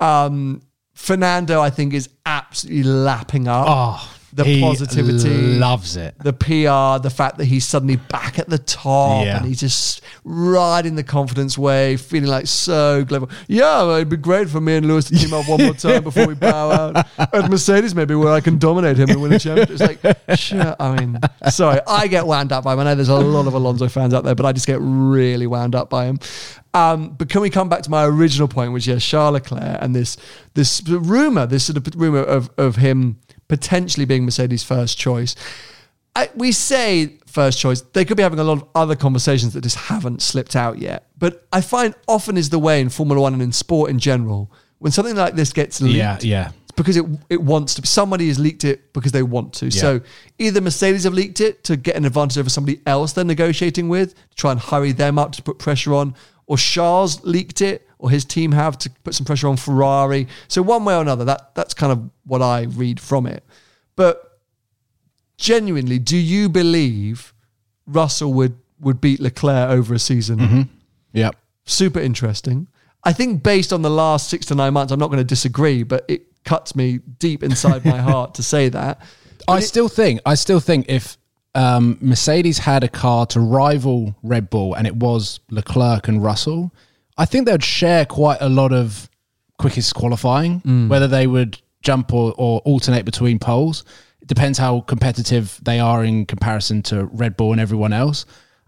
[SPEAKER 3] Fernando, I think, is absolutely lapping up the positivity.
[SPEAKER 4] Loves it.
[SPEAKER 3] The PR, the fact that he's suddenly back at the top and he's just riding the confidence wave, feeling so clever. Yeah, well, it'd be great for me and Lewis to team up one more time before we bow out. At Mercedes, maybe, where I can dominate him and win a championship. It's sure, sorry, I get wound up by him. I know there's a lot of Alonso fans out there, but I just get really wound up by him. But can we come back to my original point, which is Charles Leclerc and this rumour of him potentially being Mercedes' first choice. We say first choice. They could be having a lot of other conversations that just haven't slipped out yet. But I find often is the way in Formula One and in sport in general, when something like this gets leaked, it's because it wants to. Somebody has leaked it because they want to. Yeah. So either Mercedes have leaked it to get an advantage over somebody else they're negotiating with, to try and hurry them up to put pressure on, or Charles leaked it, or his team have to put some pressure on Ferrari. So one way or another, that's kind of what I read from it. But genuinely, do you believe Russell would beat Leclerc over a season?
[SPEAKER 4] Mm-hmm. Yep.
[SPEAKER 3] Super interesting. I think based on the last 6 to 9 months, I'm not going to disagree, but it cuts me deep inside my heart to say that. But
[SPEAKER 4] I still think if Mercedes had a car to rival Red Bull and it was Leclerc and Russell, I think they'd share quite a lot of quickest qualifying, whether they would jump or alternate between poles. It depends how competitive they are in comparison to Red Bull and everyone else.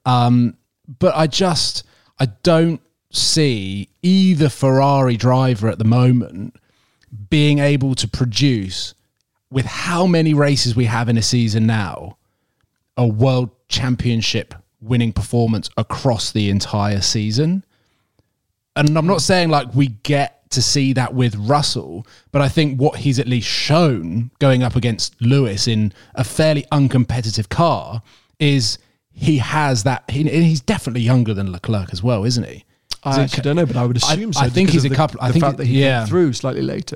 [SPEAKER 4] But I don't see either Ferrari driver at the moment being able to produce, with how many races we have in a season now, a world championship winning performance across the entire season. And I'm not saying we get to see that with Russell, but I think what he's at least shown going up against Lewis in a fairly uncompetitive car is he has that. He's definitely younger than Leclerc as well, isn't he?
[SPEAKER 3] I actually don't know, but I would assume so.
[SPEAKER 4] I think he's a couple. I think
[SPEAKER 3] fact that he came through slightly later.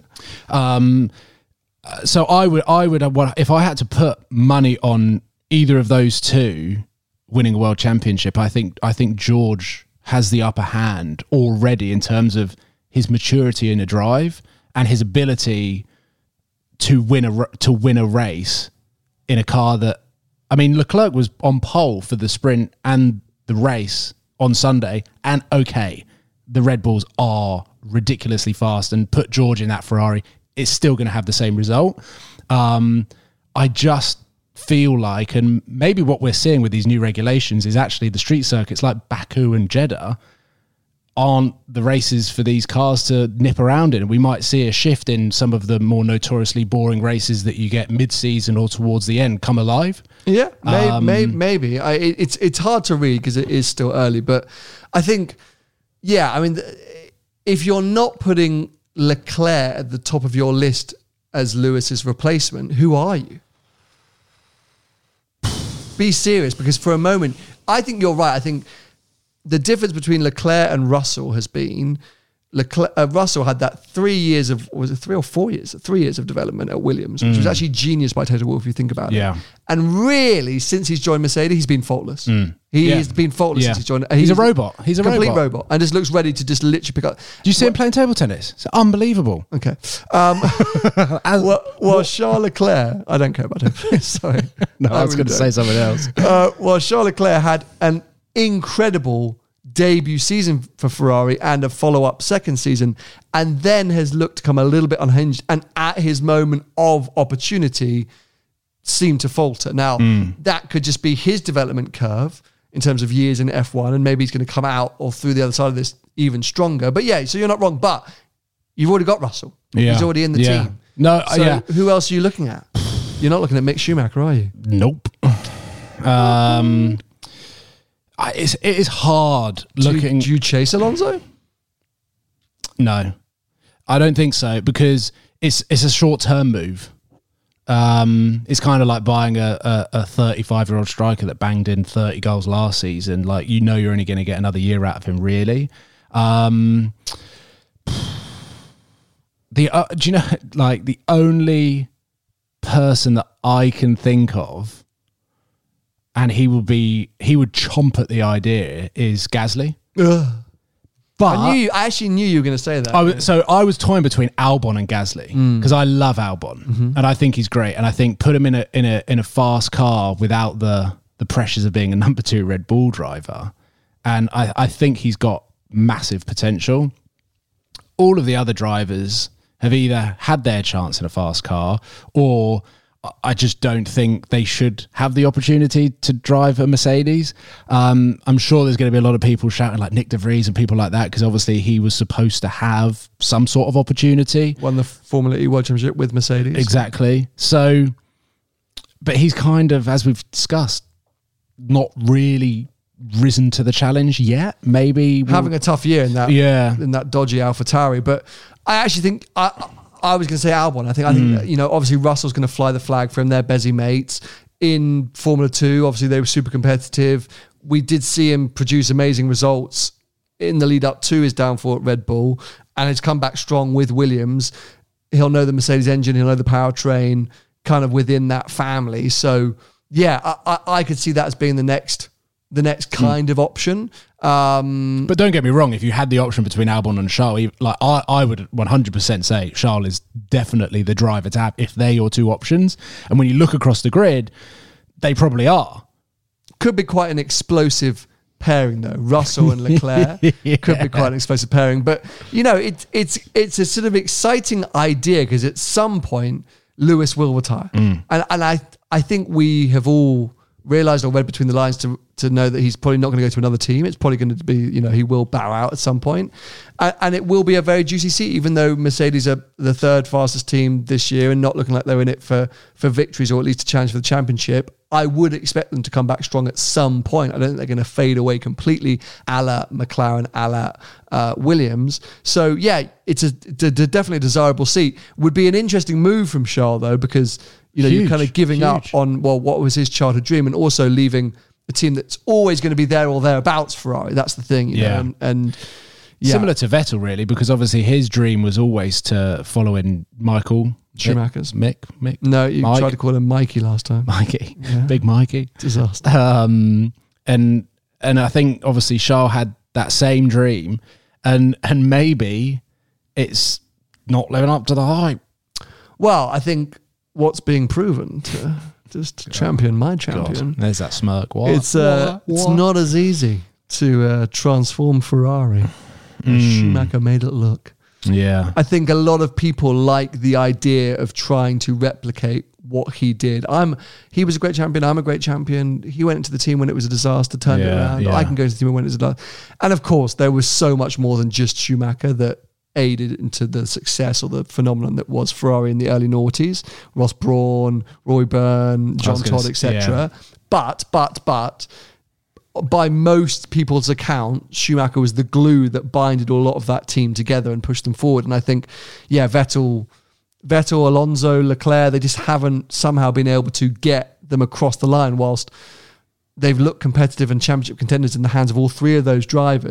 [SPEAKER 4] So I would, if I had to put money on either of those two winning a world championship, I think George has the upper hand already in terms of his maturity in a drive and his ability to win a race in a car that, Leclerc was on pole for the sprint and the race on Sunday, and the Red Bulls are ridiculously fast, and put George in that Ferrari, it's still going to have the same result. I just feel like, and maybe what we're seeing with these new regulations is actually the street circuits like Baku and Jeddah aren't the races for these cars to nip around in. And we might see a shift in some of the more notoriously boring races that you get mid-season or towards the end come alive.
[SPEAKER 3] Yeah, maybe. It's hard to read because it is still early, but I think, if you're not putting Leclerc at the top of your list as Lewis's replacement, who are you? Be serious, because for a moment, I think you're right. I think the difference between Leclerc and Russell has been Russell had that 3 years of, was it 3 or 4 years? 3 years of development at Williams, which was actually genius by Toto Wolff if you think about it.
[SPEAKER 4] Yeah.
[SPEAKER 3] And really, since he's joined Mercedes, he's been faultless. He's been faultless since he's joined.
[SPEAKER 4] He's a robot. He's a
[SPEAKER 3] complete
[SPEAKER 4] robot.
[SPEAKER 3] robot. And just looks ready to just literally pick up.
[SPEAKER 4] Do you see him playing table tennis? It's unbelievable.
[SPEAKER 3] Okay. Well, Charles Leclerc, I don't care about him. Sorry.
[SPEAKER 4] No, I was going to say something else.
[SPEAKER 3] Well, Charles Leclerc had an incredible debut season for Ferrari and a follow-up second season, and then has looked to come a little bit unhinged, and at his moment of opportunity seemed to falter. Now, that could just be his development curve in terms of years in F1, and maybe he's going to come out or through the other side of this even stronger. But yeah, so you're not wrong, but you've already got Russell.
[SPEAKER 4] Yeah.
[SPEAKER 3] He's already in the team.
[SPEAKER 4] No,
[SPEAKER 3] So who else are you looking at? You're not looking at Mick Schumacher, are you?
[SPEAKER 4] Nope. It is hard looking.
[SPEAKER 3] Do you chase Alonso?
[SPEAKER 4] No, I don't think so, because it's a short-term move. It's kind of like buying a 35-year-old striker that banged in 30 goals last season. Like, you know, you're only going to get another year out of him, really. Do you know, like, the only person that I can think of, and he would chomp at the idea, is Gasly.
[SPEAKER 3] Ugh.
[SPEAKER 4] But
[SPEAKER 3] I actually knew you were going to say that.
[SPEAKER 4] So I was toying between Albon and Gasly, because I love Albon and I think he's great, and I think put him in a fast car without the pressures of being a number 2 Red Bull driver, and I think he's got massive potential. All of the other drivers have either had their chance in a fast car, or I just don't think they should have the opportunity to drive a Mercedes. I'm sure there's going to be a lot of people shouting like Nick de Vries and people like that, because obviously he was supposed to have some sort of opportunity.
[SPEAKER 3] Won the Formula E World Championship with Mercedes.
[SPEAKER 4] Exactly. So, but he's kind of, as we've discussed, not really risen to the challenge yet. Maybe
[SPEAKER 3] having a tough year in that dodgy AlphaTauri. But I actually think I was going to say Albon. I think you know, obviously Russell's going to fly the flag for him. They're busy mates in Formula 2. Obviously they were super competitive. We did see him produce amazing results in the lead up to his downfall at Red Bull, and has come back strong with Williams. He'll know the Mercedes engine. He'll know the powertrain kind of within that family. So yeah, I could see that as being the next kind of option.
[SPEAKER 4] But don't get me wrong, if you had the option between Albon and Charles, like I would 100% say Charles is definitely the driver to have if they're your two options. And when you look across the grid, they probably are.
[SPEAKER 3] Could be quite an explosive pairing though. Russell and Leclerc could be quite an explosive pairing. But you know, it's a sort of exciting idea, because at some point Lewis will retire. And I think we have all realised or read between the lines to know that he's probably not going to go to another team. It's probably going to be, you know, he will bow out at some point. And it will be a very juicy seat, even though Mercedes are the third fastest team this year and not looking like they're in it for victories, or at least a challenge for the championship. I would expect them to come back strong at some point. I don't think they're going to fade away completely a la McLaren, a la Williams. So yeah, it's definitely a desirable seat. Would be an interesting move from Charles though, because you know, you're kind of giving up on, well, what was his childhood dream, and also leaving a team that's always going to be there or thereabouts, Ferrari. That's the thing, you know, and yeah.
[SPEAKER 4] Similar to Vettel, really, because obviously his dream was always to follow in Michael
[SPEAKER 3] Schumacher's.
[SPEAKER 4] Mick.
[SPEAKER 3] No, you tried to call him Mikey last time.
[SPEAKER 4] Mikey, Big Mikey.
[SPEAKER 3] Disaster.
[SPEAKER 4] And I think obviously Charles had that same dream, and maybe it's not living up to the hype.
[SPEAKER 3] Well, I think what's being proven to just champion my champion.
[SPEAKER 4] God, there's that smirk. What?
[SPEAKER 3] It's not as easy to transform Ferrari as Schumacher made it look.
[SPEAKER 4] Yeah.
[SPEAKER 3] I think a lot of people like the idea of trying to replicate what he did. He was a great champion. I'm a great champion. He went into the team when it was a disaster, turned it around.
[SPEAKER 4] Yeah.
[SPEAKER 3] I can go into the team when it was a disaster. And of course, there was so much more than just Schumacher that aided into the success or the phenomenon that was Ferrari in the early noughties. Ross Brawn, Roy Byrne, John Todd, etc. But by most people's account, Schumacher was the glue that binded a lot of that team together and pushed them forward. And I think, Vettel, Alonso, Leclerc, they just haven't somehow been able to get them across the line, whilst they've looked competitive and championship contenders in the hands of all three of those drivers.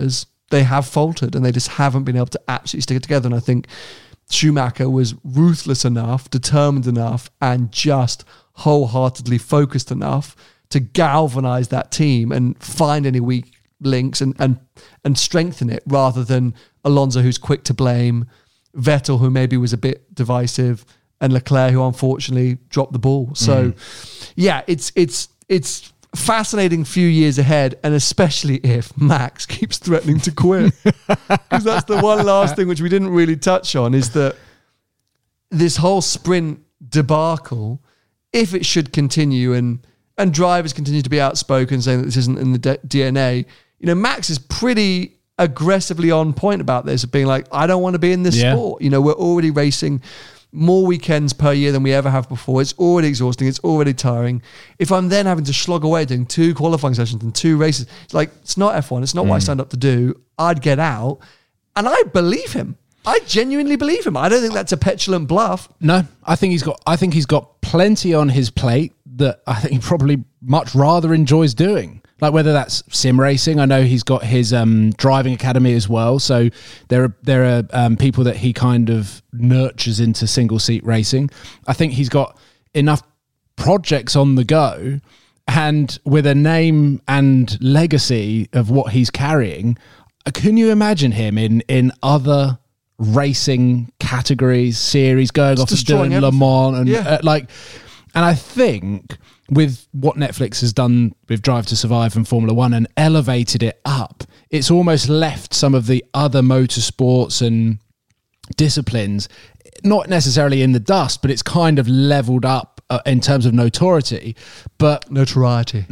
[SPEAKER 3] they have faltered and they just haven't been able to actually stick it together. And I think Schumacher was ruthless enough, determined enough, and just wholeheartedly focused enough to galvanize that team and find any weak links and strengthen it, rather than Alonso, who's quick to blame, Vettel, who maybe was a bit divisive, and Leclerc, who unfortunately dropped the ball. So yeah, it's fascinating few years ahead, and especially if Max keeps threatening to quit, because that's the one last thing which we didn't really touch on, is that this whole sprint debacle, if it should continue and drivers continue to be outspoken saying that this isn't in the DNA, you know, Max is pretty aggressively on point about this, of being like, I don't want to be in this sport. You know, we're already racing more weekends per year than we ever have before. It's already exhausting. It's already tiring. If I'm then having to slog away doing 2 qualifying sessions and 2 races, it's like, it's not F1. It's not what I signed up to do. I'd get out. And I believe him. I genuinely believe him. I don't think that's a petulant bluff.
[SPEAKER 4] No, I think he's got plenty on his plate that I think he probably much rather enjoys doing. Like whether that's sim racing. I know he's got his driving academy as well. So there are people that he kind of nurtures into single seat racing. I think he's got enough projects on the go, and with a name and legacy of what he's carrying, can you imagine him in other racing categories, series, going off and doing Le Mans and and I think with what Netflix has done with Drive to Survive and Formula One and elevated it up, it's almost left some of the other motorsports and disciplines not necessarily in the dust, but it's kind of leveled up in terms of notoriety. But
[SPEAKER 3] Notoriety.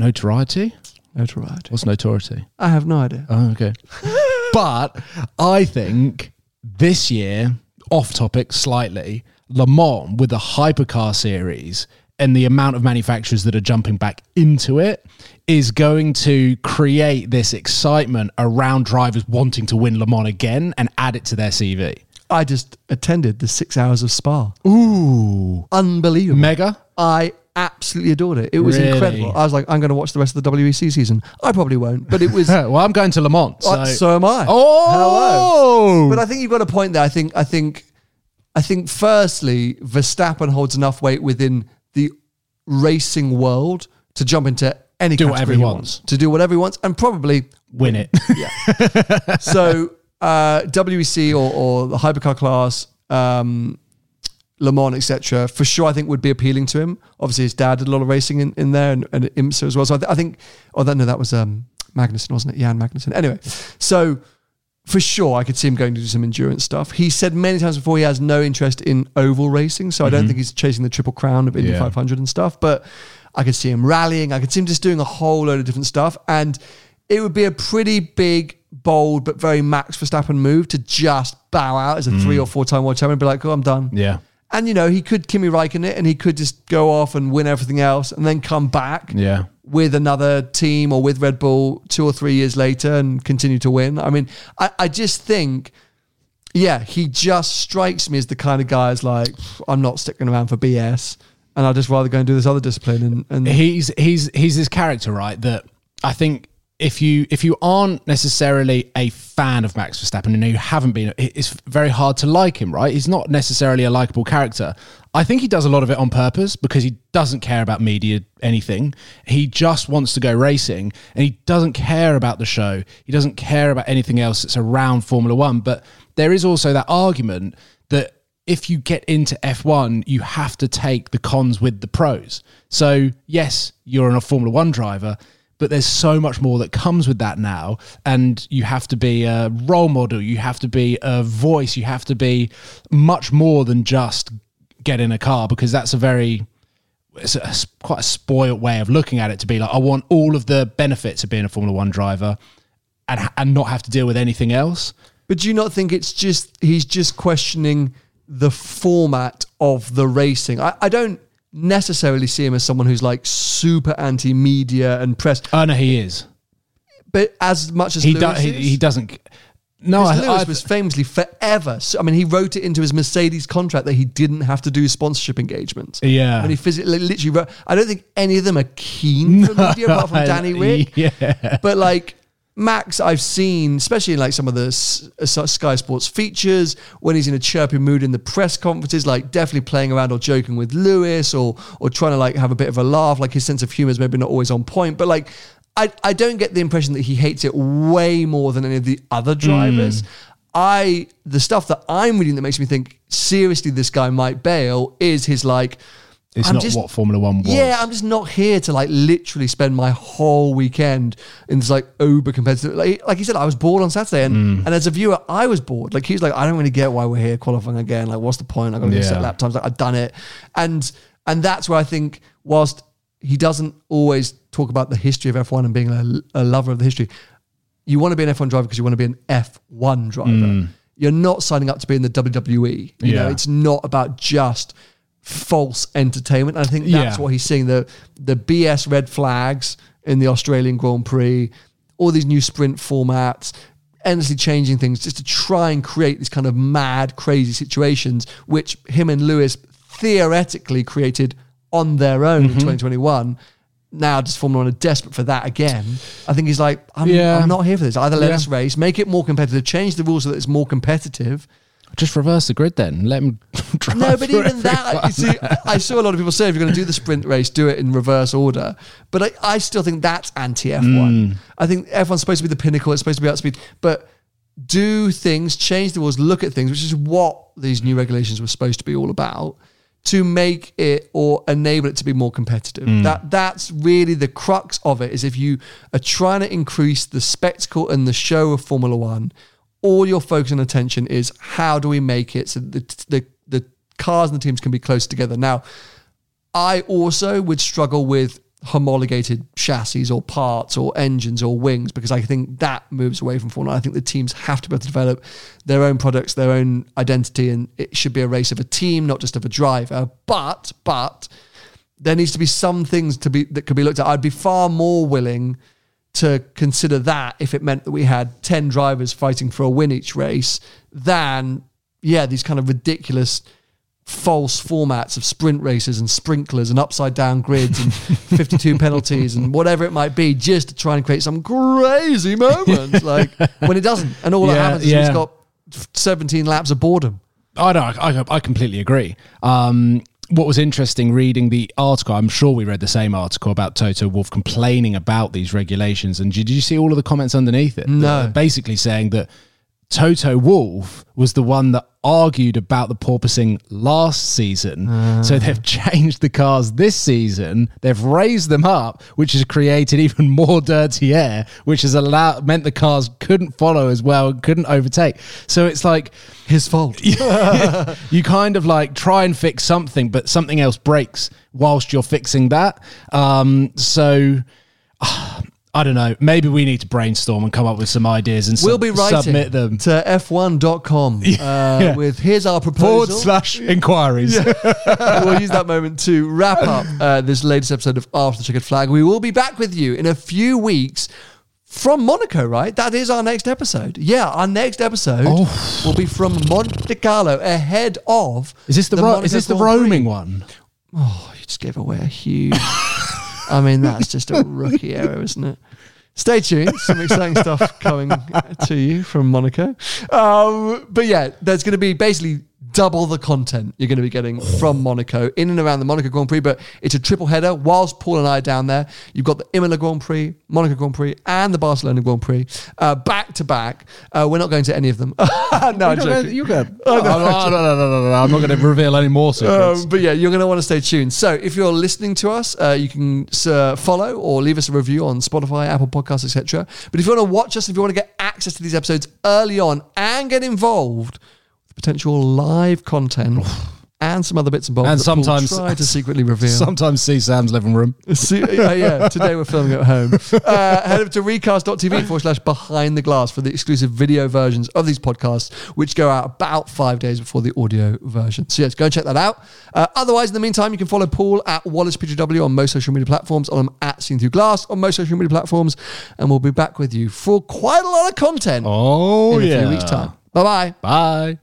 [SPEAKER 4] What's notoriety?
[SPEAKER 3] I have no idea.
[SPEAKER 4] Oh, okay. But I think this year, off topic slightly, Le Mans with the hypercar series and the amount of manufacturers that are jumping back into it is going to create this excitement around drivers wanting to win Le Mans again and add it to their CV.
[SPEAKER 3] I just attended the 6 hours of Spa.
[SPEAKER 4] Ooh.
[SPEAKER 3] Unbelievable.
[SPEAKER 4] Mega?
[SPEAKER 3] I absolutely adored it. It was
[SPEAKER 4] Really?
[SPEAKER 3] incredible. I was like, I'm going to watch the rest of the WEC season. I probably won't, but it was...
[SPEAKER 4] Well, I'm going to Le Mans.
[SPEAKER 3] So am I.
[SPEAKER 4] Oh!
[SPEAKER 3] Hello. But I think you've got a point there. I think firstly, Verstappen holds enough weight within the racing world to jump into any
[SPEAKER 4] Do
[SPEAKER 3] category
[SPEAKER 4] whatever he wants.
[SPEAKER 3] to do whatever he wants and probably
[SPEAKER 4] Win it.
[SPEAKER 3] Yeah. So WEC or the hypercar class, Le Mans, etc., for sure, I think would be appealing to him. Obviously, his dad did a lot of racing in there and IMSA as well. So I think, that was Magnussen, wasn't it? Jan Magnussen. Anyway, so for sure, I could see him going to do some endurance stuff. He said many times before he has no interest in oval racing, so I don't think he's chasing the Triple Crown of Indy 500 and stuff, but I could see him rallying. I could see him just doing a whole load of different stuff, and it would be a pretty big, bold, but very Max Verstappen move to just bow out as a 3 or 4 time world champion and be like, oh, I'm done.
[SPEAKER 4] Yeah.
[SPEAKER 3] And, you know, he could Kimi Räikkönen it and he could just go off and win everything else and then come back with another team or with Red Bull 2 or 3 years later and continue to win. I mean, I just think, he just strikes me as the kind of guy who's like, I'm not sticking around for BS and I'd just rather go and do this other discipline. And
[SPEAKER 4] he's this character, right, that I think if you aren't necessarily a fan of Max Verstappen and you haven't been, it's very hard to like him, right? He's not necessarily a likable character. I think he does a lot of it on purpose because he doesn't care about media, anything. He just wants to go racing and he doesn't care about the show. He doesn't care about anything else that's around Formula One. But there is also that argument that if you get into F1, you have to take the cons with the pros. So yes, you're a Formula One driver, but there's so much more that comes with that now. And you have to be a role model. You have to be a voice. You have to be much more than just get in a car, because that's quite a spoiled way of looking at it, to be like, I want all of the benefits of being a Formula One driver and not have to deal with anything else.
[SPEAKER 3] But do you not think he's just questioning the format of the racing? I don't necessarily see him as someone who's like super anti-media and press.
[SPEAKER 4] Oh no, he is.
[SPEAKER 3] But as much as
[SPEAKER 4] he
[SPEAKER 3] doesn't.
[SPEAKER 4] No,
[SPEAKER 3] Lewis was famously forever. So, I mean, he wrote it into his Mercedes contract that he didn't have to do sponsorship engagements.
[SPEAKER 4] Yeah.
[SPEAKER 3] When he physically, literally wrote. I don't think any of them are keen for media apart from Danny Rick.
[SPEAKER 4] Yeah.
[SPEAKER 3] But like, Max, I've seen, especially in like some of the Sky Sports features, when he's in a chirpy mood in the press conferences, like definitely playing around or joking with Lewis or trying to like have a bit of a laugh. Like his sense of humor is maybe not always on point, but like I don't get the impression that he hates it way more than any of the other drivers. The stuff that I'm reading that makes me think seriously this guy might bail is his like,
[SPEAKER 4] it's not what Formula One was.
[SPEAKER 3] Yeah, I'm just not here to like literally spend my whole weekend in this like uber competitive. Like he said, I was bored on Saturday, and as a viewer, I was bored. Like he's like, I don't really get why we're here qualifying again. Like, what's the point? I got to go set lap times. Like I've done it, and that's where I think whilst he doesn't always talk about the history of F1 and being a lover of the history, you want to be an F1 driver because you want to be an F1 driver. You're not signing up to be in the WWE. You know, it's not about just false entertainment. I think that's what he's seeing, the BS red flags in the Australian Grand Prix, all these new sprint formats, endlessly changing things just to try and create these kind of mad, crazy situations, which him and Lewis theoretically created on their own in 2021. Now just Formula 1 are desperate for that again. I think he's like, I'm not here for this. Either let us race, make it more competitive, change the rules so that it's more competitive.
[SPEAKER 4] Just reverse the grid then. Let them drive.
[SPEAKER 3] No, but even that, you see, I saw a lot of people say if you're going to do the sprint race, do it in reverse order. But I still think that's anti-F1. I think F1's supposed to be the pinnacle. It's supposed to be outspeed. But do things, change the rules, look at things, which is what these new regulations were supposed to be all about, to make it or enable it to be more competitive. That's really the crux of it, is if you are trying to increase the spectacle and the show of Formula One, all your focus and attention is how do we make it so the cars and the teams can be close together. Now, I also would struggle with homologated chassis or parts or engines or wings, because I think that moves away from Formula 1. I think the teams have to be able to develop their own products, their own identity, and it should be a race of a team, not just of a driver. But there needs to be some things that could be looked at. I'd be far more willing to consider that if it meant that we had 10 drivers fighting for a win each race than, these kind of ridiculous false formats of sprint races and sprinklers and upside down grids and 52 penalties and whatever it might be, just to try and create some crazy moment, like when it doesn't. And all that happens is he's got 17 laps of boredom.
[SPEAKER 4] I completely agree. What was interesting reading the article, I'm sure we read the same article about Toto Wolff complaining about these regulations. And did you see all of the comments underneath it?
[SPEAKER 3] No.
[SPEAKER 4] Basically saying that Toto Wolff was the one that argued about the porpoising last season. So they've changed the cars this season. They've raised them up, which has created even more dirty air, which has meant the cars couldn't follow as well, couldn't overtake. So it's like
[SPEAKER 3] his fault.
[SPEAKER 4] You kind of like try and fix something, but something else breaks whilst you're fixing that. I don't know. Maybe we need to brainstorm and come up with some ideas and
[SPEAKER 3] we'll be writing
[SPEAKER 4] submit them
[SPEAKER 3] to f1.com with here's our proposal
[SPEAKER 4] /inquiries.
[SPEAKER 3] We'll use that moment to wrap up this latest episode of After the Checkered Flag. We will be back with you in a few weeks from Monaco, right? That is our next episode. Yeah, our next episode will be from Monte Carlo ahead of.
[SPEAKER 4] Is this the roaming one?
[SPEAKER 3] Oh, you just gave away a huge. I mean, that's just a rookie error, isn't it? Stay tuned. Some exciting stuff coming to you from Monaco. But yeah, there's going to be basically double the content you're going to be getting from Monaco in and around the Monaco Grand Prix, but it's a triple header. Whilst Paul and I are down there, you've got the Imola Grand Prix, Monaco Grand Prix, and the Barcelona Grand Prix back to back. We're not going to any of them. No, I'm joking.
[SPEAKER 4] You're good. No, I'm not going to reveal any more secrets.
[SPEAKER 3] But yeah, you're going to want to stay tuned. So if you're listening to us, you can follow or leave us a review on Spotify, Apple Podcasts, etc. But if you want to watch us, if you want to get access to these episodes early on and get involved, potential live content and some other bits and bobs
[SPEAKER 4] and
[SPEAKER 3] that
[SPEAKER 4] sometimes
[SPEAKER 3] Paul try to secretly reveal.
[SPEAKER 4] Sometimes see Sam's living room.
[SPEAKER 3] Today we're filming at home. Head over to recast.tv/behind the glass for the exclusive video versions of these podcasts, which go out about 5 days before the audio version. So yes, go and check that out. Otherwise, in the meantime, you can follow Paul at WallacePGW on most social media platforms, on at Seen Through Glass on most social media platforms, and we'll be back with you for quite a lot of content in a few weeks' time. Bye-bye.
[SPEAKER 4] Bye.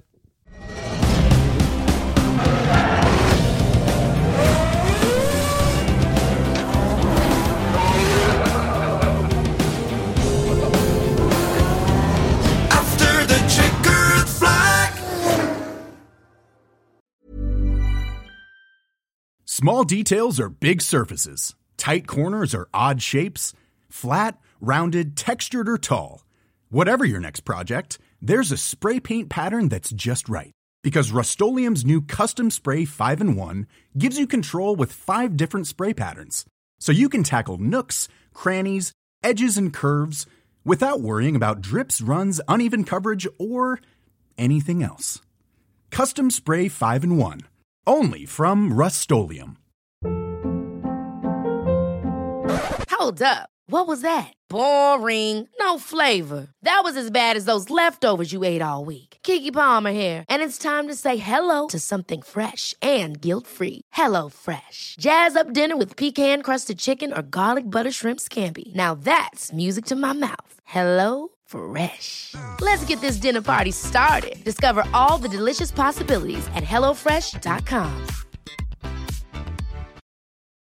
[SPEAKER 9] Small details are big surfaces. Tight corners are odd shapes. Flat, rounded, textured, or tall. Whatever your next project, there's a spray paint pattern that's just right. Because Rust-Oleum's new Custom Spray 5-in-1 gives you control with 5 different spray patterns. So you can tackle nooks, crannies, edges, and curves without worrying about drips, runs, uneven coverage, or anything else. Custom Spray 5-in-1. Only from Rust-Oleum.
[SPEAKER 8] Hold up. What was that? Boring. No flavor. That was as bad as those leftovers you ate all week. Keke Palmer here, and it's time to say hello to something fresh and guilt-free. Hello Fresh. Jazz up dinner with pecan-crusted chicken or garlic butter shrimp scampi. Now that's music to my mouth. Hello Fresh. Let's get this dinner party started. Discover all the delicious possibilities at HelloFresh.com.